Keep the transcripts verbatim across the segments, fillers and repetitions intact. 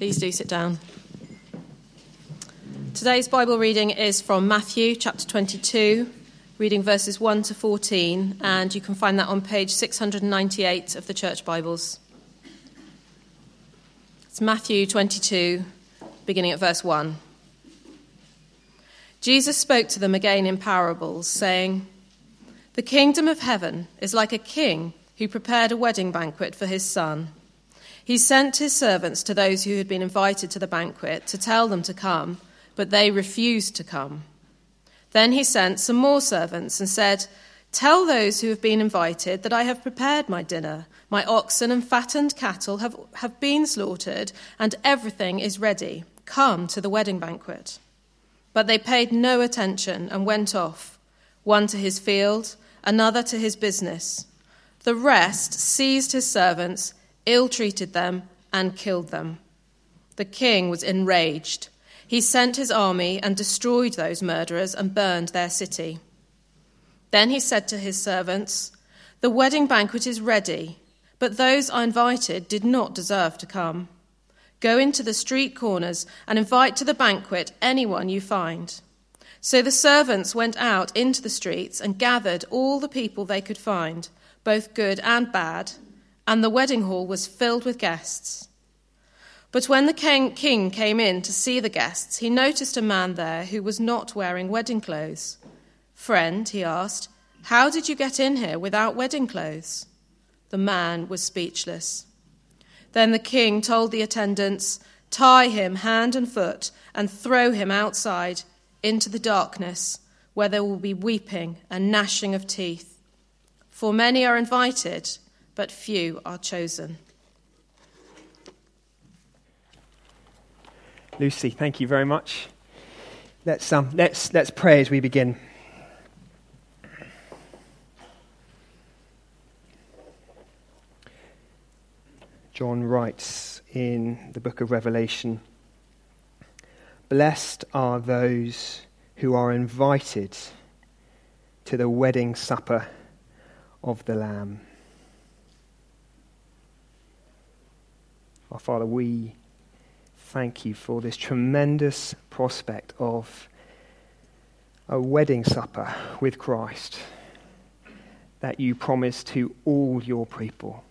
Please do sit down. Today's Bible reading is from Matthew chapter twenty-two, reading verses one to fourteen, and you can find that on page six hundred ninety-eight of the Church Bibles. It's Matthew twenty-two, beginning at verse one. Jesus spoke to them again in parables, saying, "The kingdom of heaven is like a king who prepared a wedding banquet for his son. He sent his servants to those who had been invited to the banquet to tell them to come, but they refused to come. Then he sent some more servants and said, 'Tell those who have been invited that I have prepared my dinner. My oxen and fattened cattle have, have been slaughtered, and everything is ready. Come to the wedding banquet.' But they paid no attention and went off, one to his field, another to his business. The rest seized his servants, ill-treated them, and killed them. The king was enraged. He sent his army and destroyed those murderers and burned their city. Then he said to his servants, 'The wedding banquet is ready, but those I invited did not deserve to come. Go into the street corners and invite to the banquet anyone you find.' So the servants went out into the streets and gathered all the people they could find, both good and bad, and the wedding hall was filled with guests. But when the king came in to see the guests, he noticed a man there who was not wearing wedding clothes. 'Friend,' he asked, 'how did you get in here without wedding clothes?' The man was speechless. Then the king told the attendants, 'Tie him hand and foot and throw him outside into the darkness, where there will be weeping and gnashing of teeth. For many are invited, but few are chosen.'" Lucy, thank you very much. Let's um, let's let's pray as we begin. John writes in the book of Revelation, "Blessed are those who are invited to the wedding supper of the Lamb." Our Father, we thank you for this tremendous prospect of a wedding supper with Christ that you promise to all your people.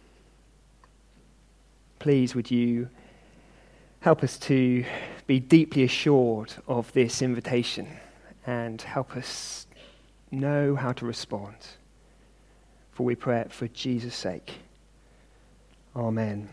Please, would you help us to be deeply assured of this invitation and help us know how to respond. For we pray it for Jesus' sake. Amen.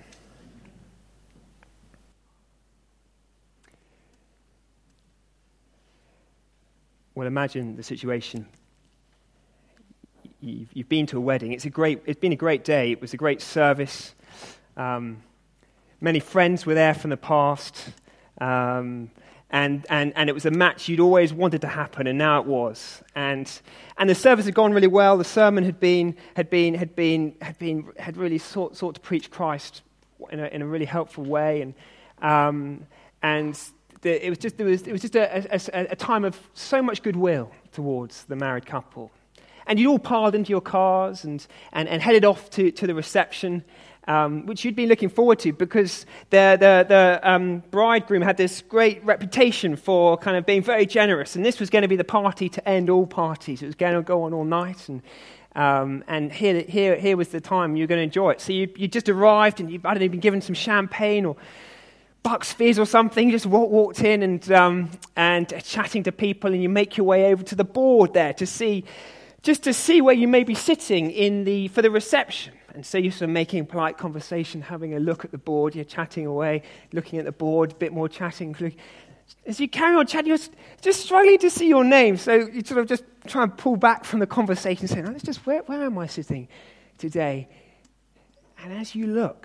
Well, imagine the situation. You've, you've been to a wedding. It's a great. It's been a great day. It was a great service. Um, many friends were there from the past, um, and and and it was a match you'd always wanted to happen, and now it was. And and the service had gone really well. The sermon had been had been had been had been had really sought sought to preach Christ in a in a really helpful way, and um, and. The, it was just, it was, it was just a, a, a time of so much goodwill towards the married couple. And you'd all piled into your cars and, and, and headed off to, to the reception, um, which you'd been looking forward to because the, the, the um, bridegroom had this great reputation for kind of being very generous. And this was going to be the party to end all parties. It was going to go on all night. And um, and here, here, here was the time you were going to enjoy it. So you, you just arrived and you, I don't know, been given some champagne or Bucks Fizz or something. You just walk, walked in and um, and uh, chatting to people, and you make your way over to the board there to see, just to see where you may be sitting in the for the reception. And so you're sort of making polite conversation, having a look at the board. You're chatting away, looking at the board, a bit more chatting. As you carry on chatting, you're just struggling to see your name. So you sort of just try and pull back from the conversation, saying, "Oh, let's just where where am I sitting today?" And as you look,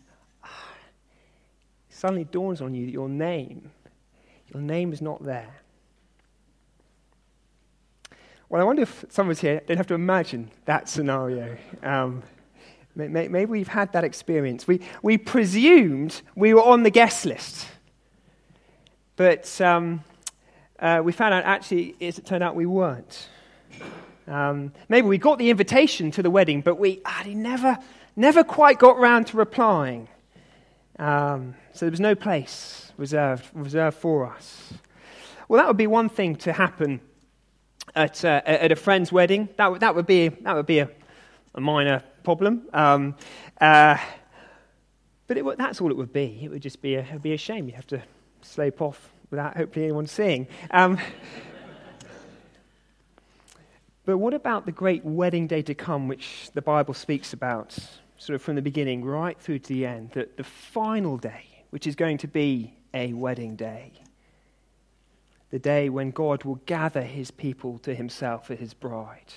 suddenly dawns on you that your name, your name is not there. Well, I wonder if some of us here don't have to imagine that scenario. Um, maybe we've had that experience. We we presumed we were on the guest list, but um, uh, we found out actually, as it turned out, we weren't. Um, maybe we got the invitation to the wedding, but we ah, never never quite got round to replying. Um, so there was no place reserved reserved for us. Well, that would be one thing to happen at uh, at a friend's wedding. That would that would be that would be a, a minor problem. Um, uh, but it, that's all it would be. It would just be a, it would be a shame. You have to slope off without hopefully anyone seeing. Um, but what about the great wedding day to come, which the Bible speaks about, sort of from the beginning right through to the end, that the final day, which is going to be a wedding day, the day when God will gather his people to himself as his bride.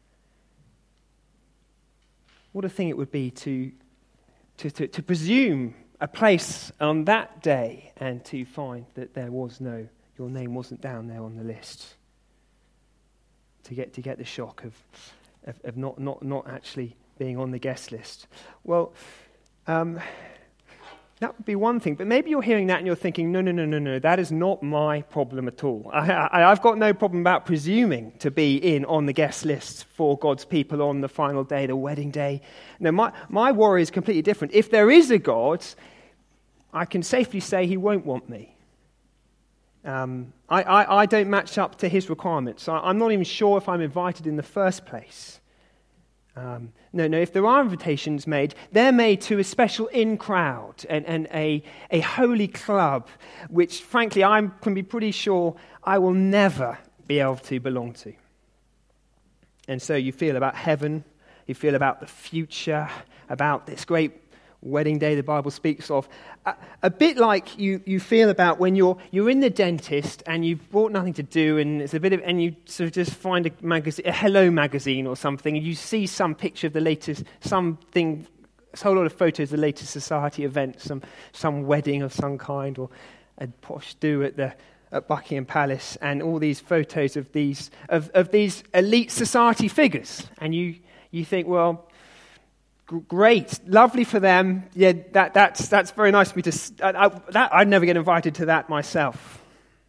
What a thing it would be to, to, to, to presume a place on that day and to find that there was no, your name wasn't down there on the list. To get to get the shock of of, of not, not, not actually being on the guest list. Well, um, that would be one thing. But maybe you're hearing that and you're thinking, no, no, no, no, no, that is not my problem at all. I, I, I've got no problem about presuming to be in on the guest list for God's people on the final day, the wedding day. No, my, my worry is completely different. If there is a God, I can safely say he won't want me. Um, I, I, I don't match up to his requirements. I, I'm not even sure if I'm invited in the first place. Um, no, no, if there are invitations made, they're made to a special in crowd and, and a, a holy club, which frankly I can be pretty sure I will never be able to belong to. And so you feel about heaven, you feel about the future, about this great wedding day the Bible speaks of, a, a bit like you, you feel about when you're you're in the dentist and you've brought nothing to do, and it's a bit of, and you sort of just find a magazine, a Hello magazine or something, and you see some picture of the latest, something, a whole lot of photos of the latest society event, some some wedding of some kind, or a posh do at the at Buckingham Palace, and all these photos of these of, of these elite society figures, and you you think, well, great, lovely for them. Yeah, that, that's that's very nice for me to. I, I, that, I'd never get invited to that myself.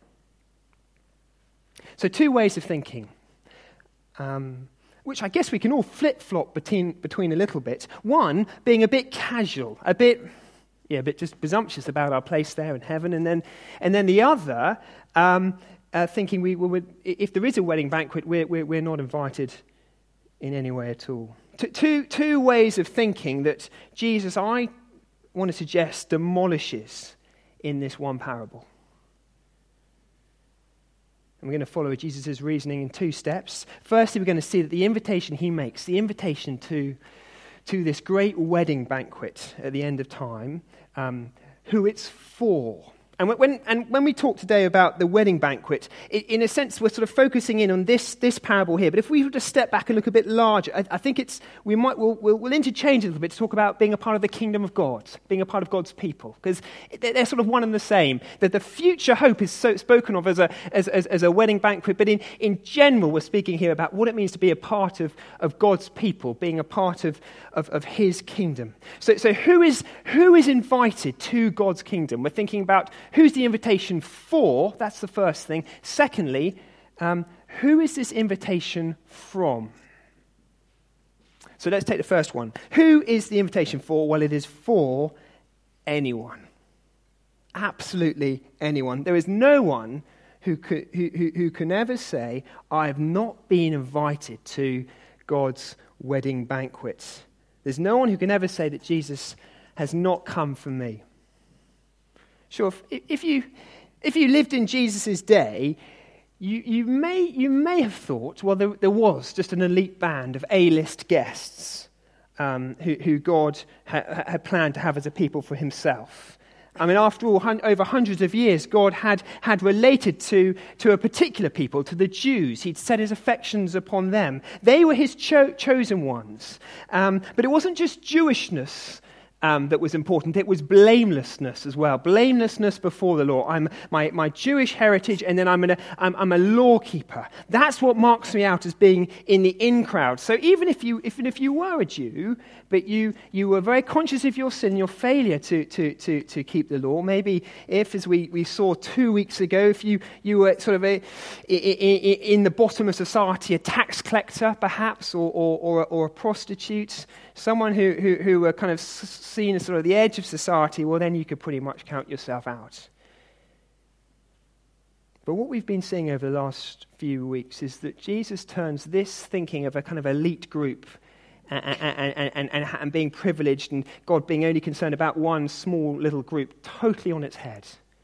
So two ways of thinking, um, which I guess we can all flip-flop between between a little bit. One being a bit casual, a bit, yeah, a bit just presumptuous about our place there in heaven, and then and then the other um, uh, thinking we, we would, if there is a wedding banquet, we're we're, we're not invited in any way at all. Two, two ways of thinking that Jesus, I want to suggest, demolishes in this one parable. And we're going to follow Jesus' reasoning in two steps. Firstly, we're going to see that the invitation he makes, the invitation to, to this great wedding banquet at the end of time, um, who it's for. And when, and when we talk today about the wedding banquet, in a sense, we're sort of focusing in on this, this parable here. But if we were to step back and look a bit larger, I, I think it's we might we'll, we'll, we'll interchange a little bit to talk about being a part of the kingdom of God, being a part of God's people, because they're sort of one and the same. That the future hope is so spoken of as a as, as, as a wedding banquet, but in, in general, we're speaking here about what it means to be a part of, of God's people, being a part of, of, of His kingdom. So, so who is who is invited to God's kingdom? We're thinking about who's the invitation for? That's the first thing. Secondly, um, who is this invitation from? So let's take the first one. Who is the invitation for? Well, it is for anyone. Absolutely anyone. There is no one who, could, who, who, who can ever say, I have not been invited to God's wedding banquet. There's no one who can ever say that Jesus has not come for me. Sure, if, if you if you lived in Jesus' day, you, you may you may have thought, well, there, there was just an elite band of A-list guests um, who, who God ha, had planned to have as a people for himself. I mean, after all, hun- over hundreds of years, God had, had related to, to a particular people, to the Jews. He'd set his affections upon them. They were his cho- chosen ones. Um, but it wasn't just Jewishness Um, that was important. It was blamelessness as well. Blamelessness before the law. I'm my, my Jewish heritage, and then I'm, an, I'm I'm a lawkeeper. That's what marks me out as being in the in crowd. So even if you even if you were a Jew, but you you were very conscious of your sin, your failure to to to, to keep the law. Maybe if, as we, we saw two weeks ago, if you, you were sort of a in the bottom of society, a tax collector perhaps, or or or, or a prostitute, someone who who, who were kind of seen as sort of the edge of society, well, then you could pretty much count yourself out. But what we've been seeing over the last few weeks is that Jesus turns this thinking of a kind of elite group and, and, and, and, and being privileged and God being only concerned about one small little group totally on its head.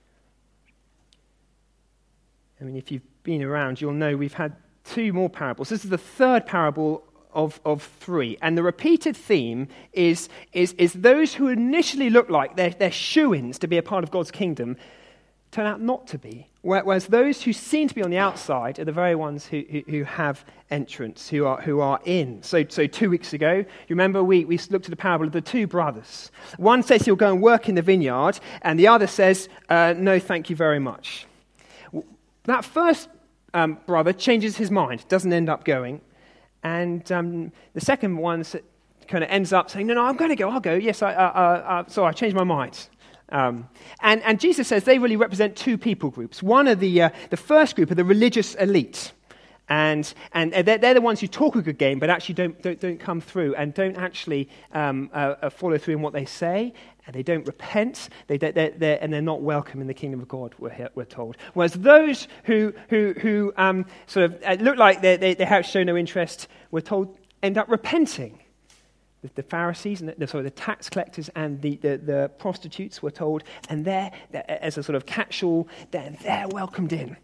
I mean, if you've been around, you'll know we've had two more parables. This is the third parable of, of three. And the repeated theme is, is, is those who initially look like they're, they're shoo-ins to be a part of God's kingdom turn out not to be. Whereas those who seem to be on the outside are the very ones who, who, who have entrance, who are who are in. So so two weeks ago, you remember we, we looked at the parable of the two brothers. One says he'll go and work in the vineyard, and the other says, uh, no, thank you very much. That first um, brother changes his mind, doesn't end up going. And um, the second one kind of ends up saying, no, no, I'm going to go, I'll go. Yes, I, uh, uh, uh, sorry, I changed my mind. Um, and, and Jesus says they really represent two people groups. One are the, uh, the first group are the religious elite. And and they're, they're the ones who talk a good game, but actually don't don't, don't come through and don't actually um, uh, follow through in what they say, and they don't repent. They they're, they're, and they're not welcome in the kingdom of God. We're we're told. Whereas those who who who um, sort of uh, look like they they, they have shown no interest, we're told end up repenting. The, the Pharisees and the, sorry the tax collectors and the, the, the prostitutes were told, and they're, they're as a sort of catch-all, they're they're welcomed in.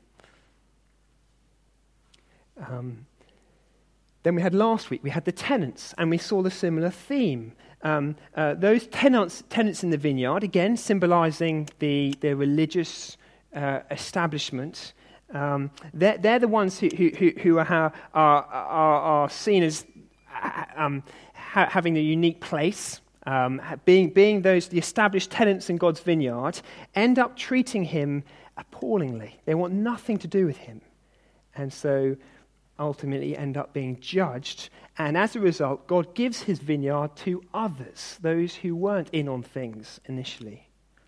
Um, then we had last week, we had the tenants, and we saw the similar theme. Um, uh, those tenants, tenants in the vineyard, again, symbolizing the, the religious uh, establishment, um, they're, they're the ones who, who, who are, are, are, are seen as um, ha- having a unique place. Um, being, being those, the established tenants in God's vineyard, end up treating him appallingly. They want nothing to do with him. And so ultimately end up being judged, and as a result, God gives his vineyard to others, those who weren't in on things initially.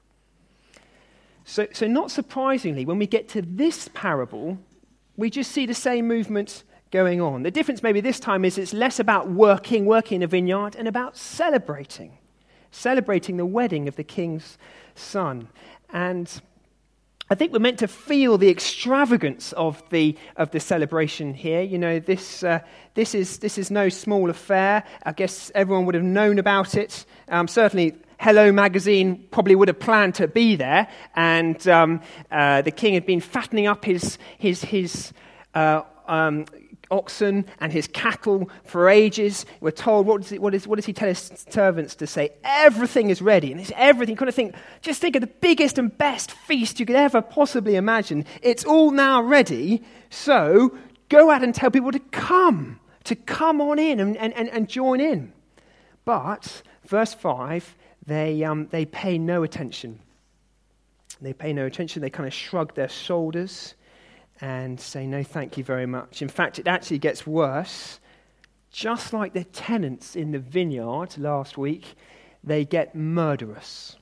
So, so not surprisingly, when we get to this parable, we just see the same movement going on. The difference maybe this time is it's less about working, working in a vineyard, and about celebrating, celebrating the wedding of the king's son. And I think we're meant to feel the extravagance of the of the celebration here. You know, this uh, this is this is no small affair. I guess everyone would have known about it. Um, certainly, Hello magazine probably would have planned to be there, and um, uh, the king had been fattening up his his his. Uh, um, oxen and his cattle for ages. We're told, what does, he, what, is, what does he tell his servants to say? Everything is ready. And it's everything. You kind of think, just think of the biggest and best feast you could ever possibly imagine. It's all now ready. So go out and tell people to come, to come on in and, and, and, and join in. But, verse five, they, um, they pay no attention. They pay no attention. They kind of shrug their shoulders and say, no, thank you very much. In fact, it actually gets worse. Just like the tenants in the vineyard last week, they get murderous.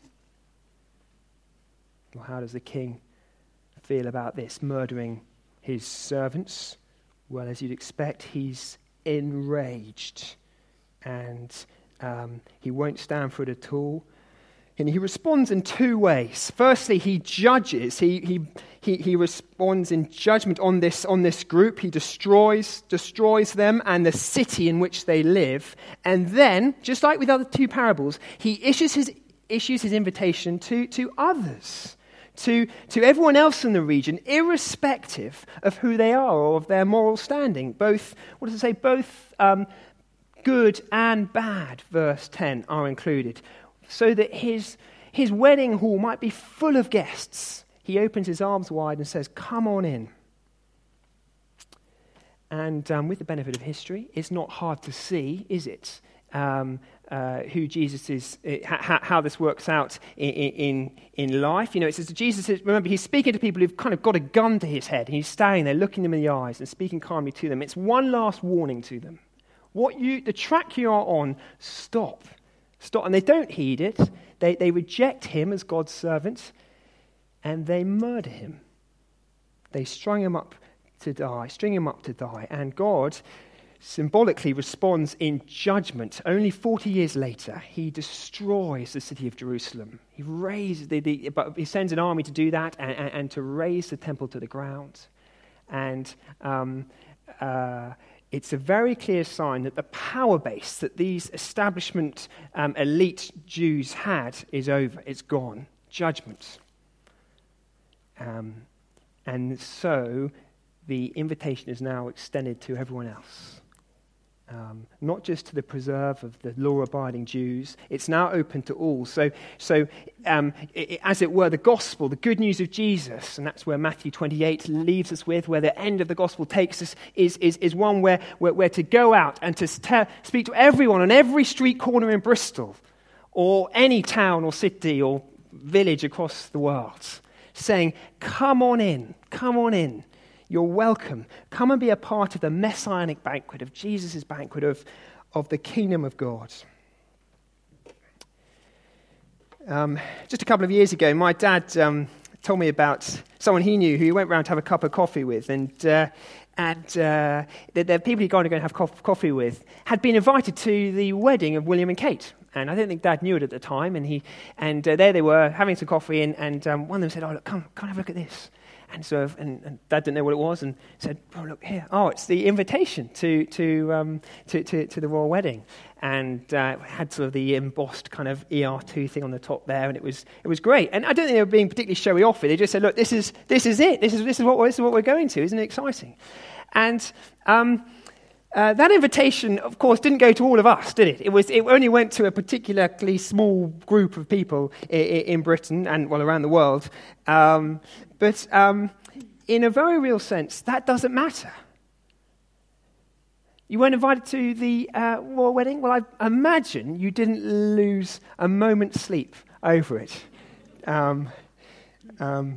Well, how does the king feel about this, murdering his servants? Well, as you'd expect, he's enraged, and um, he won't stand for it at all. And he responds in two ways. Firstly, he judges. He he he, he responds in judgment on this on this group. He destroys destroys them and the city in which they live. And then, just like with other two parables, he issues his issues his invitation to to others, to to everyone else in the region, irrespective of who they are or of their moral standing. Both, what does it say? Both um, good and bad. Verse ten are included. So that his his wedding hall might be full of guests. He opens his arms wide and says, come on in. And um, with the benefit of history, it's not hard to see, is it, um, uh, who Jesus is, uh, how, how this works out in, in, in life. You know, it says that Jesus is, remember, he's speaking to people who've kind of got a gun to his head. He's standing there looking them in the eyes and speaking calmly to them. It's one last warning to them. What you, the track you are on, stop. Stop, and they don't heed it. They they reject him as God's servant, and they murder him. They strung him up to die, string him up to die. And God symbolically responds in judgment. Only forty years later, he destroys the city of Jerusalem. He raises the, the but he sends an army to do that and, and, and to raise the temple to the ground. And um, uh, it's a very clear sign that the power base that these establishment um, elite Jews had is over. It's gone. Judgment. Um, and so the invitation is now extended to everyone else. Um, not just to the preserve of the law-abiding Jews. It's now open to all. So, so um, it, as it were, the gospel, the good news of Jesus, and that's where Matthew twenty-eight leaves us with, where the end of the gospel takes us, is, is, is one where, where, where to go out and to te- speak to everyone on every street corner in Bristol, or any town or city or village across the world, saying, come on in, come on in. You're welcome. Come and be a part of the messianic banquet, of Jesus' banquet, of, of the kingdom of God. Um, just a couple of years ago, my dad um, told me about someone he knew who he went round to have a cup of coffee with, and uh, and uh, the, the people he'd gone to go and have co- coffee with had been invited to the wedding of William and Kate. And I don't think Dad knew it at the time, and he and uh, there they were having some coffee, and, and um, one of them said, "Oh, look, come, come have a look at this." And so, and, and Dad didn't know what it was, and said, "Oh, look here! Oh, it's the invitation to to um, to, to, to the royal wedding." And uh, had sort of the embossed kind of E R two thing on the top there, and it was it was great. And I don't think they were being particularly showy off it. They just said, "Look, this is this is it. This is this is what this is what we're going to. Isn't it exciting?" And um, uh, that invitation, of course, didn't go to all of us, did it? It was it only went to a particularly small group of people in, in Britain and well around the world. Um, But um, in a very real sense, that doesn't matter. You weren't invited to the uh, royal wedding? Well, I imagine you didn't lose a moment's sleep over it. Um, um,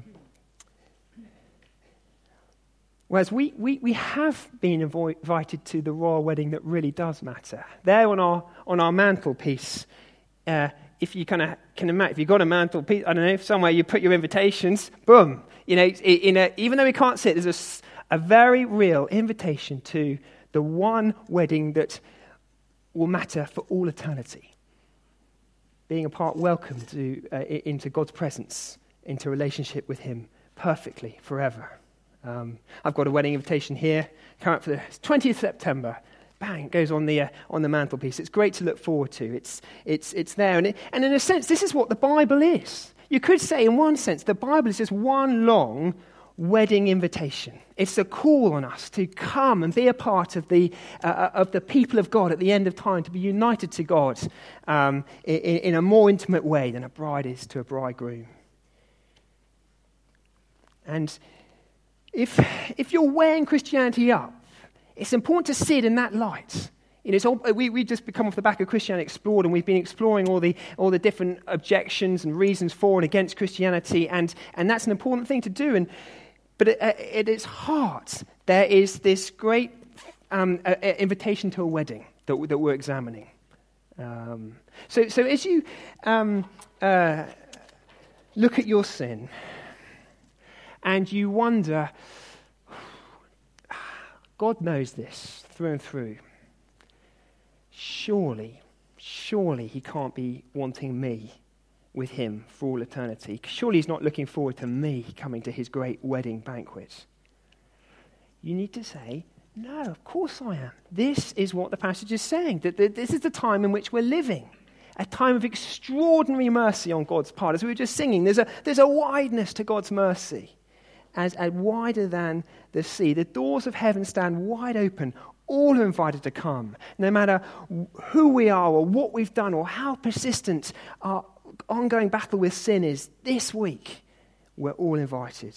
whereas we, we, we have been avo- invited to the royal wedding that really does matter. There on our on our mantelpiece, uh, if you kind of can imagine, if you've got a mantelpiece, I don't know, somewhere you put your invitations, boom. You know, in a, even though we can't see it, there's a, a very real invitation to the one wedding that will matter for all eternity. Being a part, welcome to uh, into God's presence, into relationship with Him perfectly forever. Um, I've got a wedding invitation here, coming up for the twentieth of September. Bang, goes on the uh, on the mantelpiece. It's great to look forward to. It's it's it's there, and it, and in a sense, this is what the Bible is. You could say, in one sense, the Bible is just one long wedding invitation. It's a call on us to come and be a part of the uh, of the people of God at the end of time, to be united to God um, in, in a more intimate way than a bride is to a bridegroom. And if if you're weighing Christianity up, it's important to see it in that light. You know, it's all, we, we've just come off the back of Christianity Explored, and we've been exploring all the all the different objections and reasons for and against Christianity, and, and that's an important thing to do. And But at, at its heart, there is this great um, uh, invitation to a wedding that, that we're examining. Um, so, so as you um, uh, look at your sin, and you wonder, God knows this through and through. Surely, surely he can't be wanting me with him for all eternity. Surely he's not looking forward to me coming to his great wedding banquet. You need to say, no, of course I am. This is what the passage is saying, that this is the time in which we're living. A time of extraordinary mercy on God's part. As we were just singing, there's a, there's a wideness to God's mercy. As, as wider than the sea. The doors of heaven stand wide open. All are invited to come. No matter who we are or what we've done or how persistent our ongoing battle with sin is, this week we're all invited.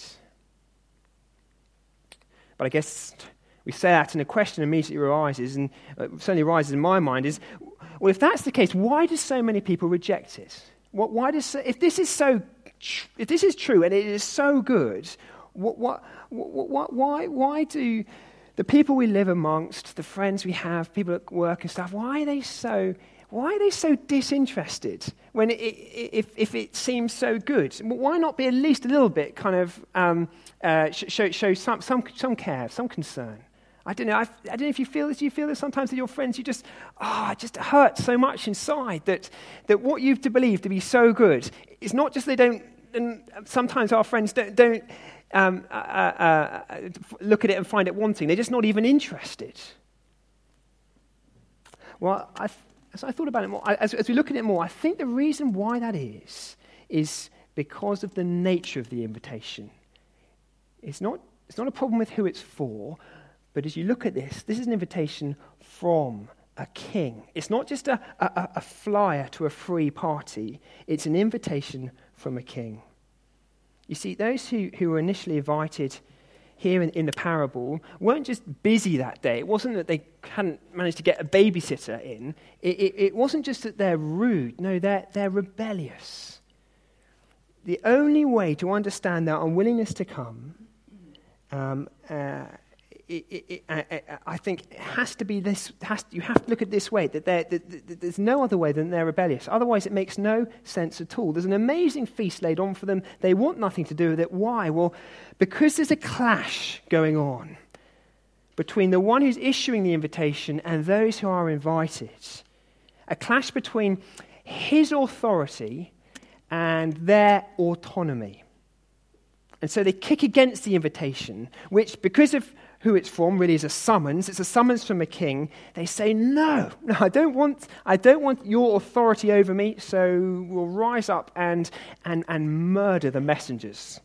But I guess we say that and a question immediately arises, and certainly arises in my mind, is, well, if that's the case, why do so many people reject it? What, why does if this is so, if this is true and it is so good, what, what, what, why, why do the people we live amongst, the friends we have, people at work and stuff, why are they so, why are they so disinterested when it, if if it seems so good? Why not be at least a little bit kind of um, uh, show show some some some care, some concern I don't know. I, I don't know if you feel this. You feel this sometimes with your friends. You just, oh, it just hurts so much inside that that what you've to believe to be so good is not just they don't. And sometimes our friends don't don't um, uh, uh, uh, look at it and find it wanting. They're just not even interested. Well, I, as I thought about it more, as, as we look at it more, I think the reason why that is is because of the nature of the invitation. It's not it's not a problem with who it's for. But as you look at this, this is an invitation from a king. It's not just a, a, a flyer to a free party. It's an invitation from a king. You see, those who, who were initially invited here in, in the parable weren't just busy that day. It wasn't that they hadn't managed to get a babysitter in. It, it, it wasn't just that they're rude. No, they're, they're rebellious. The only way to understand their unwillingness to come um, uh, It, it, it, I, I think it has to be this. Has to, you have to look at it this way: that, that, that there's no other way than they're rebellious. Otherwise, it makes no sense at all. There's an amazing feast laid on for them. They want nothing to do with it. Why? Well, because there's a clash going on between the one who's issuing the invitation and those who are invited. A clash between his authority and their autonomy. And so they kick against the invitation, which, because of who it's from, really is a summons. It's a summons from a king. They say, no, no, I don't want, I don't want your authority over me, so we'll rise up and, and, and murder the messengers.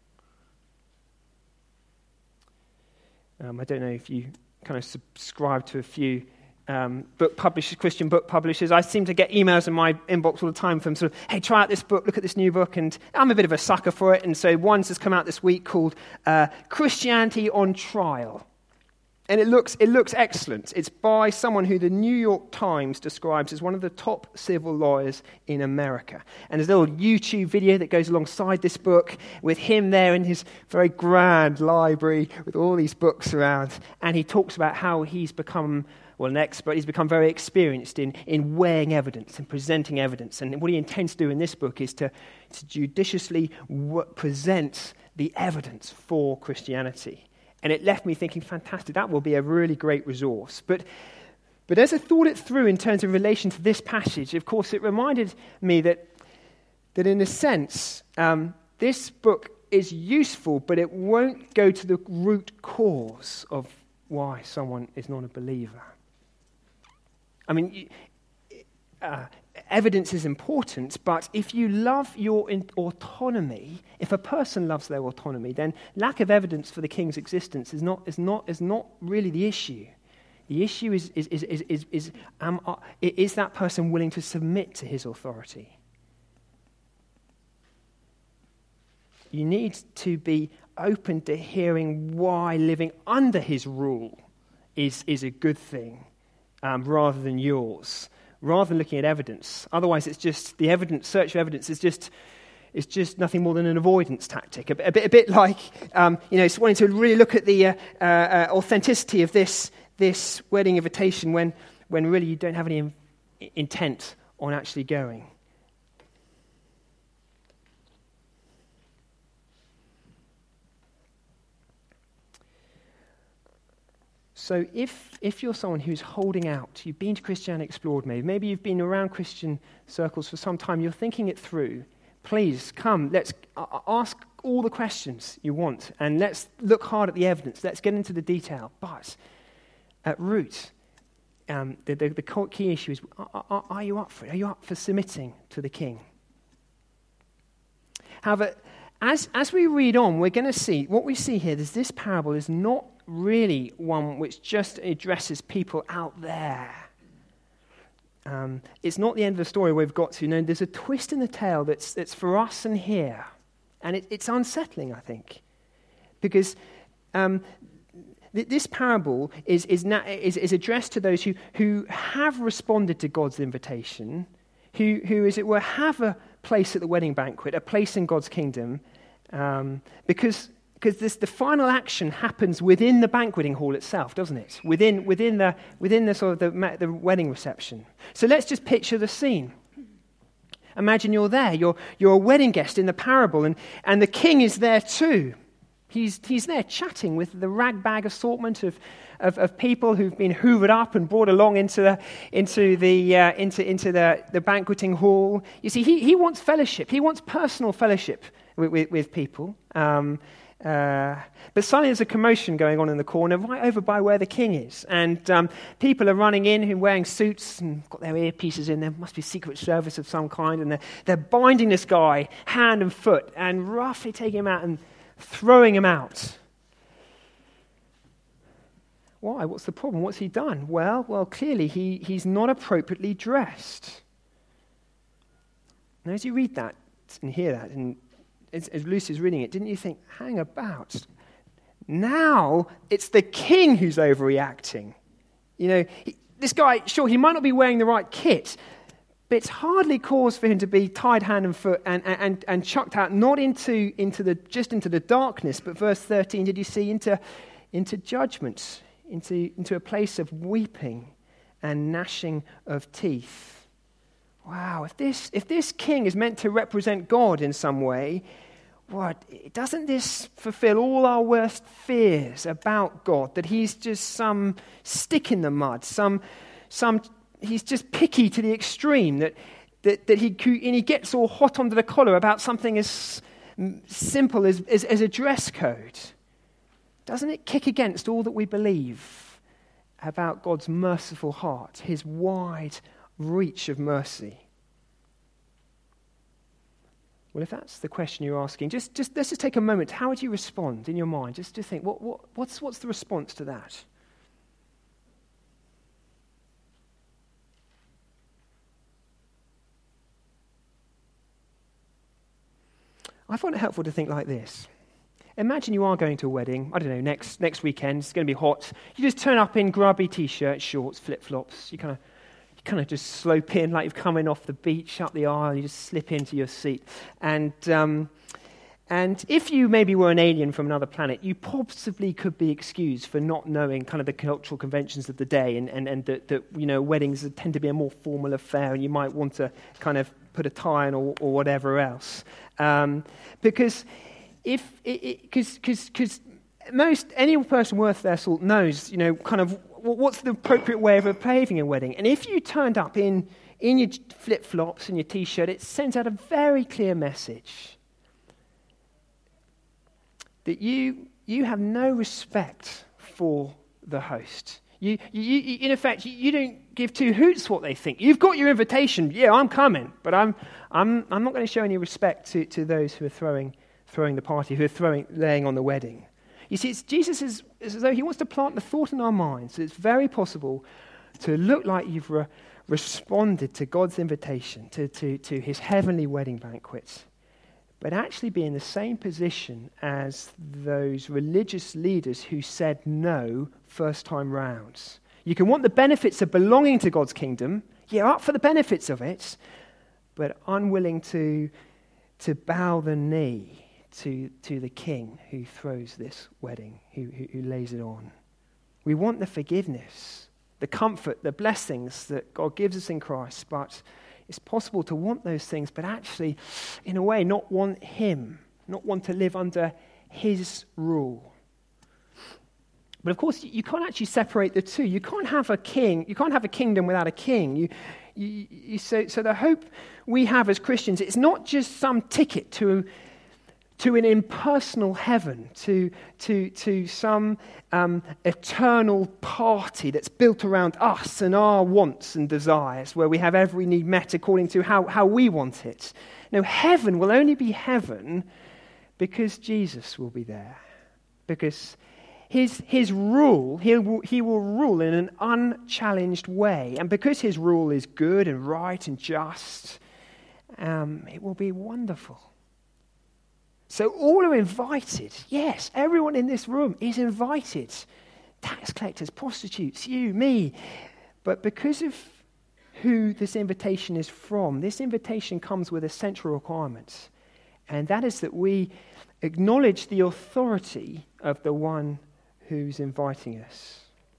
Um, I don't know if you kind of subscribe to a few um, book publishers, Christian book publishers. I seem to get emails in my inbox all the time from sort of, hey, try out this book, look at this new book, and I'm a bit of a sucker for it. And so one's has come out this week called uh, Christianity on Trial. And it looks it looks excellent. It's by someone who the New York Times describes as one of the top civil lawyers in America. And there's a little YouTube video that goes alongside this book with him there in his very grand library with all these books around. And he talks about how he's become, well, an expert. He's become very experienced in, in weighing evidence and presenting evidence. And what he intends to do in this book is to, to judiciously w- present the evidence for Christianity. And it left me thinking, fantastic, that will be a really great resource. But but as I thought it through in terms of relation to this passage, of course, it reminded me that, that in a sense, um, this book is useful, but it won't go to the root cause of why someone is not a believer. I mean, uh, evidence is important, but if you love your in- autonomy, if a person loves their autonomy, then lack of evidence for the king's existence is not is not is not really the issue. The issue is is is is is, is, um, uh, is that person willing to submit to his authority? You need to be open to hearing why living under his rule is is a good thing, um, rather than yours. Rather than looking at evidence. Otherwise, it's just, the evidence, search for evidence is just is just nothing more than an avoidance tactic. A, a, bit, a bit like, um, you know, wanting to really look at the uh, uh, authenticity of this this wedding invitation when, when really you don't have any in, intent on actually going. So if if you're someone who's holding out, you've been to Christianity Explored maybe, maybe you've been around Christian circles for some time, you're thinking it through, please come, let's uh, ask all the questions you want, and let's look hard at the evidence, let's get into the detail. But at root, um, the, the, the key issue is, are, are, are you up for it? Are you up for submitting to the king? However, as, as we read on, we're going to see, what we see here is this parable is not really one which just addresses people out there. Um, it's not the end of the story we've got to. You know, there's a twist in the tale that's that's for us and here. And it, it's unsettling, I think. Because um, th- this parable is is, na- is is addressed to those who, who have responded to God's invitation, who, who, as it were, have a place at the wedding banquet, a place in God's kingdom, um, because... Because this, the final action happens within the banqueting hall itself, doesn't it? Within, within the, within the sort of the, the wedding reception. So let's just picture the scene. Imagine you're there. You're you're a wedding guest in the parable, and, and the king is there too. He's, he's there chatting with the ragbag assortment of, of, of people who've been hoovered up and brought along into the, into the, uh, into, into the, the banqueting hall. You see, he, he wants fellowship. He wants personal fellowship with, with, with people. Um, uh, but suddenly there's a commotion going on in the corner right over by where the king is. And um, people are running in who are wearing suits and got their earpieces in. There must be secret service of some kind. And they're, they're binding this guy hand and foot and roughly taking him out and throwing him out. Why? What's the problem? What's he done? Well, well, clearly he, he's not appropriately dressed. Now, as you read that and hear that, and as, as Lucy's reading it, didn't you think, hang about? Now it's the king who's overreacting. You know, he, this guy, sure, he might not be wearing the right kit, but it's hardly cause for him to be tied hand and foot and, and, and chucked out, not into, into the just into the darkness, but verse thirteen, did you see, into, into judgment, into, into a place of weeping and gnashing of teeth. Wow, if this, if this king is meant to represent God in some way, what, doesn't this fulfill all our worst fears about God? That he's just some stick in the mud, some, some he's just picky to the extreme, that, that, that he, and he gets all hot under the collar about something as simple as, as, as a dress code. Doesn't it kick against all that we believe about God's merciful heart, his wide reach of mercy? Well, if that's the question you're asking, just, just let's just take a moment. How would you respond in your mind? Just to think, what, what, what's, what's the response to that? I find it helpful to think like this. Imagine you are going to a wedding, I don't know, next next weekend, it's going to be hot. You just turn up in grubby t-shirts, shorts, flip-flops. You kind of you kind of just slope in like you've come in off the beach, up the aisle, you just slip into your seat. And um, and if you maybe were an alien from another planet, you possibly could be excused for not knowing kind of the cultural conventions of the day, and, and, and that, that, you know, weddings tend to be a more formal affair, and you might want to kind of put a tie on or, or whatever else. Um, because if because because because most any person worth their salt knows, you know, kind of what's the appropriate way of behaving a wedding. And if you turned up in in your flip flops and your t-shirt, it sends out a very clear message that you you have no respect for the host. You, you, you in effect, you, you don't give two hoots what they think. You've got your invitation. Yeah, I'm coming, but I'm I'm I'm not going to show any respect to, to those who are throwing throwing the party, who are throwing laying on the wedding. You see, it's, Jesus is it's as though he wants to plant the thought in our minds that it's very possible to look like you've re- responded to God's invitation to, to to his heavenly wedding banquet, but actually be in the same position as those religious leaders who said no first time rounds. You can want the benefits of belonging to God's kingdom, you're up for the benefits of it, but unwilling to, to bow the knee to, to the king who throws this wedding, who, who, who lays it on. We want the forgiveness, the comfort, the blessings that God gives us in Christ, but it's possible to want those things, but actually, in a way, not want him, not want to live under his rule. But of course, you can't actually separate the two. You can't have a king, you can't have a kingdom without a king. You, you, you, so, so the hope we have as Christians, it's not just some ticket to, to an impersonal heaven, to, to, to some um, eternal party that's built around us and our wants and desires, where we have every need met according to how, how we want it. No, heaven will only be heaven because Jesus will be there. Because his, his rule, he will, he will rule in an unchallenged way. And because his rule is good and right and just, um, it will be wonderful. So all are invited. Yes, everyone in this room is invited. Tax collectors, prostitutes, you, me. But because of who this invitation is from, this invitation comes with a central requirement. And that is that we acknowledge the authority of the one who's inviting us.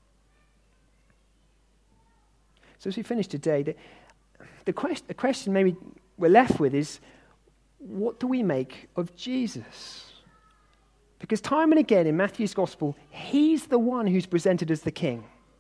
So as we finish today, the, the, question, the question maybe we're left with is, what do we make of Jesus? Because time and again in Matthew's gospel, he's the one who's presented as the king.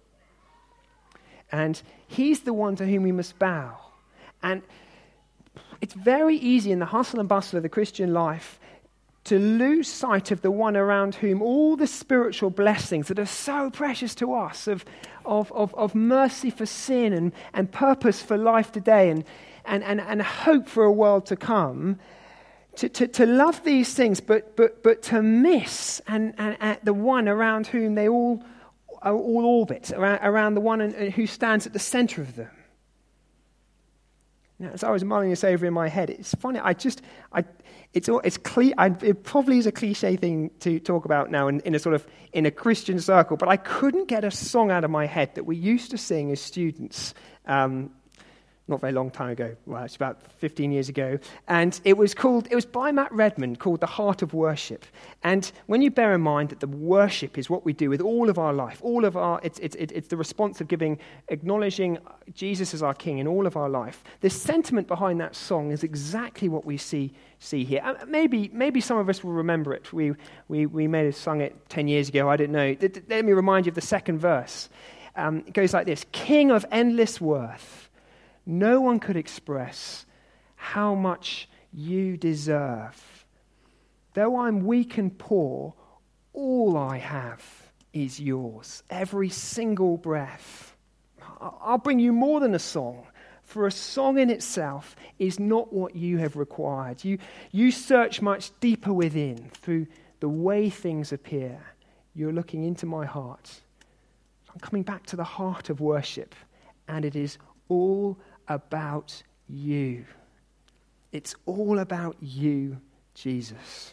And he's the one to whom we must bow. And it's very easy in the hustle and bustle of the Christian life to lose sight of the one around whom all the spiritual blessings that are so precious to us, of, of, of, of mercy for sin and, and purpose for life today and, and, and, and hope for a world to come, to, to, to love these things, but, but, but to miss and, and, and the one around whom they all, all orbit, around, around the one who stands at the center of them. Now, as I was mulling this over in my head, it's funny. I just, I, it's, it's cli- I, it probably is a cliche thing to talk about now in, in a sort of in a Christian circle. But I couldn't get a song out of my head that we used to sing as students, um, not very long time ago. Well, it's about fifteen years ago, and it was called. It was by Matt Redman, called "The Heart of Worship." And when you bear in mind that the worship is what we do with all of our life, all of our, it's it's it's the response of giving, acknowledging Jesus as our King in all of our life. The sentiment behind that song is exactly what we see see here. Uh, maybe maybe some of us will remember it. We we we may have sung it ten years ago. I don't know. Let me remind you of the second verse. Um, it goes like this: "King of endless worth, no one could express how much you deserve. Though I'm weak and poor, all I have is yours. Every single breath. I'll bring you more than a song, for a song in itself is not what you have required. You, you search much deeper within through the way things appear. You're looking into my heart. I'm coming back to the heart of worship, and it is all about you. It's all about you, Jesus."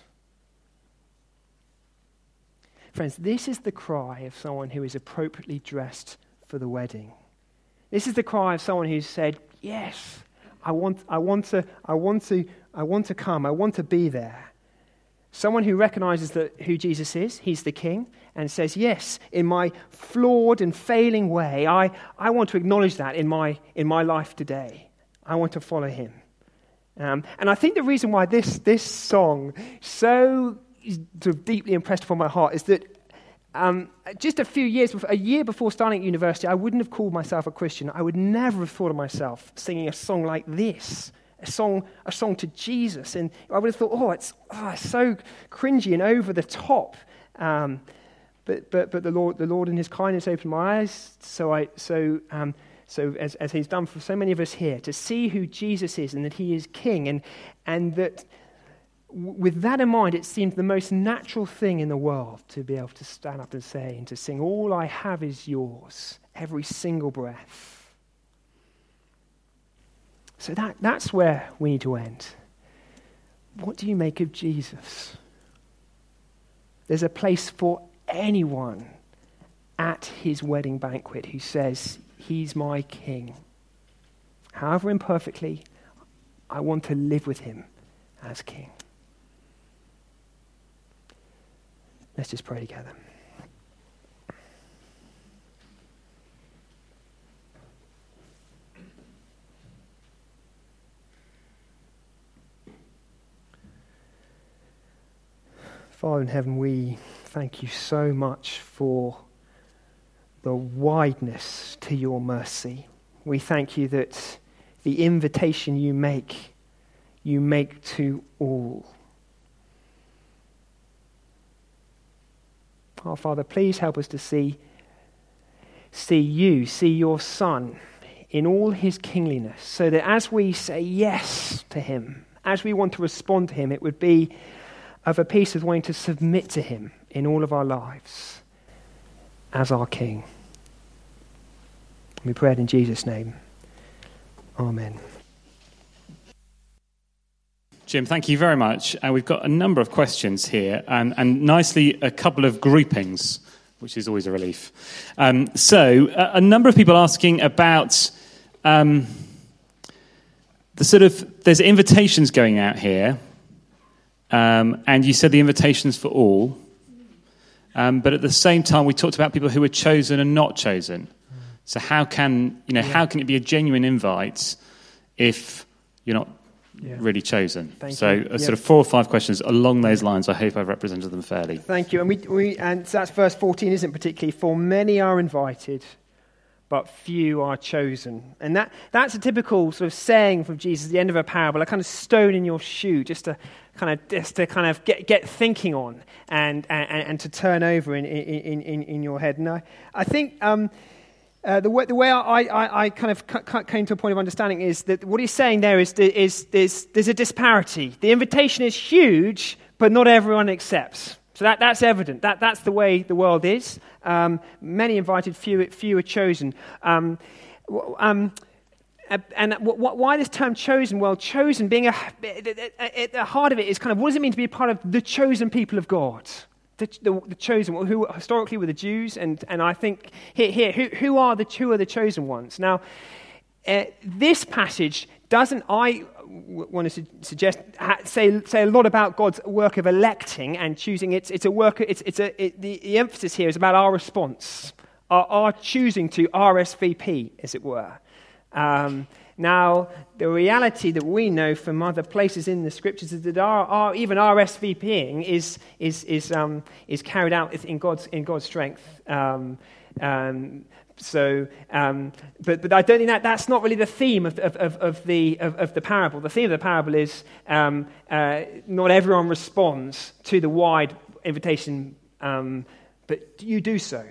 Friends, this is the cry of someone who is appropriately dressed for the wedding. This is the cry of someone who said, "Yes, I want, I want to, I want to, I want to come. I want to be there." Someone who recognizes that who Jesus is, he's the King, and says, "Yes, in my flawed and failing way, I, I want to acknowledge that in my in my life today. I want to follow him." Um, and I think the reason why this this song so sort of deeply impressed upon my heart is that um, just a few years, before, a year before starting at university, I wouldn't have called myself a Christian. I would never have thought of myself singing a song like this. A song, a song to Jesus, and I would have thought, "Oh, it's, oh, it's so cringy and over the top." Um, but but but the Lord, the Lord, in His kindness, opened my eyes. So I so um, so as as He's done for so many of us here, to see who Jesus is and that He is King, and and that w- with that in mind, it seemed the most natural thing in the world to be able to stand up and say and to sing, "All I have is yours, every single breath." So that, that's where we need to end. What do you make of Jesus? There's a place for anyone at his wedding banquet who says, "He's my King. However imperfectly, I want to live with him as King." Let's just pray together. Father in heaven, we thank you so much for the wideness to your mercy. We thank you that the invitation you make, you make to all. Our Father, please help us to see, see you, see your Son in all his kingliness, so that as we say yes to him, as we want to respond to him, it would be of a piece of wanting to submit to him in all of our lives as our King. We pray it in Jesus' name. Amen. Jim, thank you very much. Uh, we've got a number of questions here, and, and nicely a couple of groupings, which is always a relief. Um, so, a, a number of people asking about um, the sort of, there's invitations going out here. Um, and you said the invitation's for all. Um, but at the same time, we talked about people who were chosen and not chosen. So how can, you know, yeah. how can it be a genuine invite if you're not Yeah. really chosen. Thank so you. uh, Yeah. sort of four or five questions along those lines. I hope I've represented them fairly. Thank you. And we, we and so that's verse fourteen, isn't it, particularly? For many are invited, but few are chosen. And that, that's a typical sort of saying from Jesus at the end of a parable, a kind of stone in your shoe, just to kind of just to kind of get get thinking on and and, and to turn over in in, in, in your head. And I, I think um, uh, the way the way I, I, I kind of c- came to a point of understanding is that what he's saying there is is there's there's a disparity. The invitation is huge, but not everyone accepts. So that, that's evident. That, that's the way the world is. Um, many invited, few, few are chosen. Um, um, and w- w- why this term chosen? Well, chosen being a, at the heart of it is kind of, what does it mean to be a part of the chosen people of God? The, the, the chosen, who historically were the Jews, and, and I think here, here who, who are the who are the chosen ones? Now, uh, this passage doesn't, I w- want to su- suggest, ha, say say a lot about God's work of electing and choosing. It's it's a work. It's it's a it, the, the emphasis here is about our response, our, our choosing to R S V P, as it were. Um, now, the reality that we know from other places in the scriptures is that our, our even RSVPing is is is um, is carried out in God's in God's strength. Um, um, So, um, but but I don't think that that's not really the theme of of, of, of the of, of the parable. The theme of the parable is um, uh, not everyone responds to the wide invitation, um, but you do so.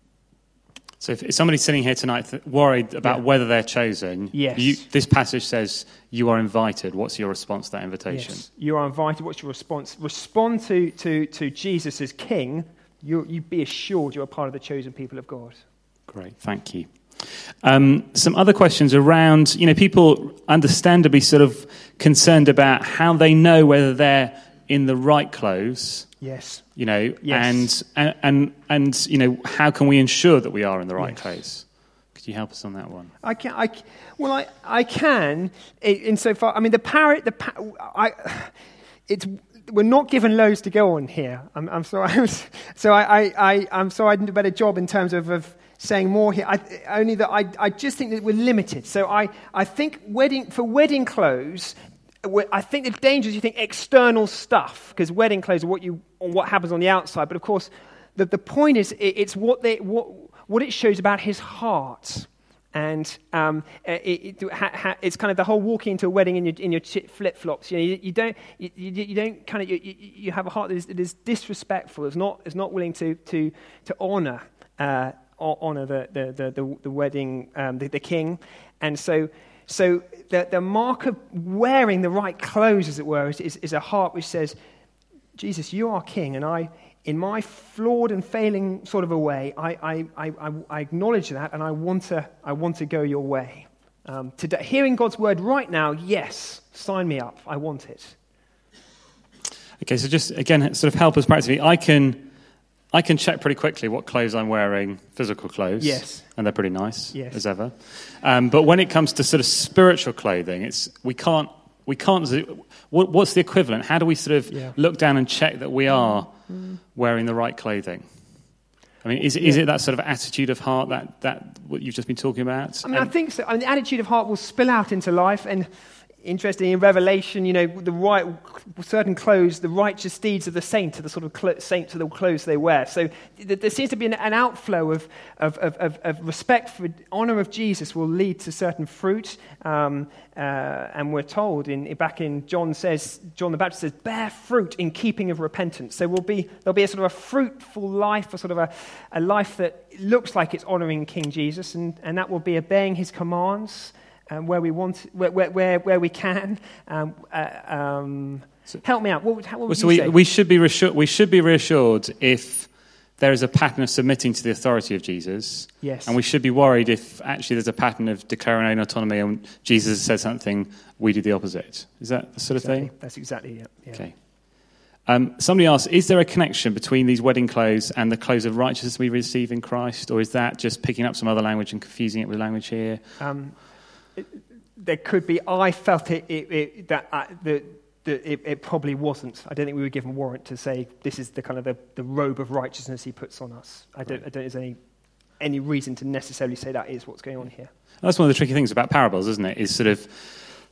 So, if, if somebody's sitting here tonight th- worried about Yeah. whether they're chosen, Yes. you, this passage says you are invited. What's your response to that invitation? Yes. You are invited. What's your response? Respond to to to Jesus as King. You you be assured you're a part of the chosen people of God. Great, thank you. Um, some other questions around, you know, people understandably sort of concerned about how they know whether they're in the right clothes. Yes. You know, Yes. and, and and and you know, how can we ensure that we are in the right Yes. clothes? Could you help us on that one? I can. I well, I I can. Insofar, I mean, the parrot. The pa- I. It's. We're not given loads to go on here. I'm, I'm sorry. so I, I, I, I'm sorry I didn't do a better job in terms of, of saying more here. I, only that I, I just think that we're limited. So I, I think wedding for wedding clothes, I think the danger is you think external stuff, because wedding clothes are what you what happens on the outside. But of course, the, the point is it, it's what they what what it shows about his heart. And um, it, it, ha, ha, it's kind of the whole walking into a wedding in your in your flip flops. You know, you, you don't you, you don't kind of you, you have a heart that is, that is disrespectful. It's not is not willing to to to honor uh, honor the the the, the, the wedding um, the, the king. And so so the the mark of wearing the right clothes, as it were, is, is, is a heart which says, Jesus, you are King, and I. In my flawed and failing sort of a way, I, I, I, I acknowledge that, and I want to, I want to go your way. Um, today, hearing God's word right now, yes, sign me up. I want it. Okay, so just again, sort of help us practically. I can, I can check pretty quickly what clothes I'm wearing, physical clothes. Yes, and they're pretty nice, yes. as ever. Um, but when it comes to sort of spiritual clothing, it's we can't, we can't. What, what's the equivalent? How do we sort of yeah. look down and check that we are mm. wearing the right clothing? I mean, is, is yeah. it that sort of attitude of heart that, that what you've just been talking about? I mean, and, I think so. I mean, the attitude of heart will spill out into life, and interesting in Revelation, you know, the right certain clothes, the righteous deeds of the saint are the sort of cl- saints of the clothes they wear. So th- there seems to be an, an outflow of, of, of, of respect for honor of Jesus will lead to certain fruit. Um, uh, and we're told in back in John says John the Baptist says, bear fruit in keeping of repentance. So we'll be there'll be a sort of a fruitful life, a sort of a, a life that looks like it's honoring King Jesus, and, and that will be obeying his commands. Um, where we want, where where where we can, um, uh, um, so, help me out. What would, what would so you we, say? we should be reassured. We should be reassured if there is a pattern of submitting to the authority of Jesus. Yes. And we should be worried if actually there's a pattern of declaring own autonomy and Jesus says something, we do the opposite. Is that the sort exactly. of thing? That's exactly it. Yeah. Okay. Um, somebody asked, is there a connection between these wedding clothes and the clothes of righteousness we receive in Christ, or is that just picking up some other language and confusing it with language here? Um, It, there could be. I felt it, it, it that uh, the, the, it, it probably wasn't. I don't think we were given warrant to say this is the kind of the, the robe of righteousness he puts on us. I don't. Right. I don't think there's any any reason to necessarily say that is what's going on here. That's one of the tricky things about parables, isn't it? Is sort of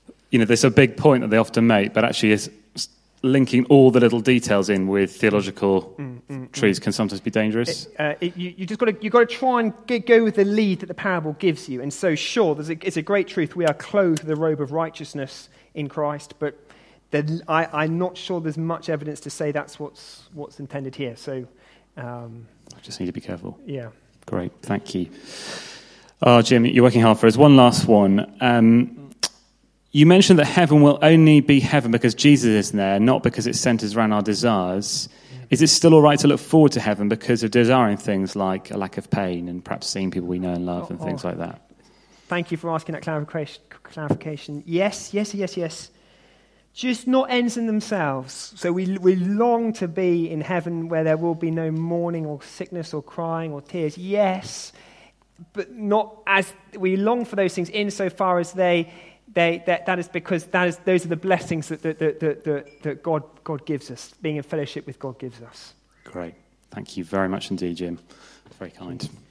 you know, there's a big point that they often make, but actually is linking all the little details in with theological mm, mm, truths mm. can sometimes be dangerous. It, uh, it, you, you just got to you got to try and get, go with the lead that the parable gives you. And so, sure, there's a, it's a great truth. We are clothed with the robe of righteousness in Christ, but the, I, I'm not sure there's much evidence to say that's what's what's intended here. So, um, I just need to be careful. Yeah. Great, thank you. Oh, Jim, you're working hard for us. One last one. Um, You mentioned that heaven will only be heaven because Jesus is there, not because it centres around our desires. Is it still all right to look forward to heaven because of desiring things like a lack of pain and perhaps seeing people we know and love and oh, things oh. like that? Thank you for asking that clarification. Yes, yes, yes, yes. Just not ends in themselves. So we we long to be in heaven where there will be no mourning or sickness or crying or tears. Yes, but not as we long for those things insofar as they... They, that, that is because that is, those are the blessings that, that, that, that, that God, God gives us. Being in fellowship with God gives us. Great. Thank you very much indeed, Jim. Very kind.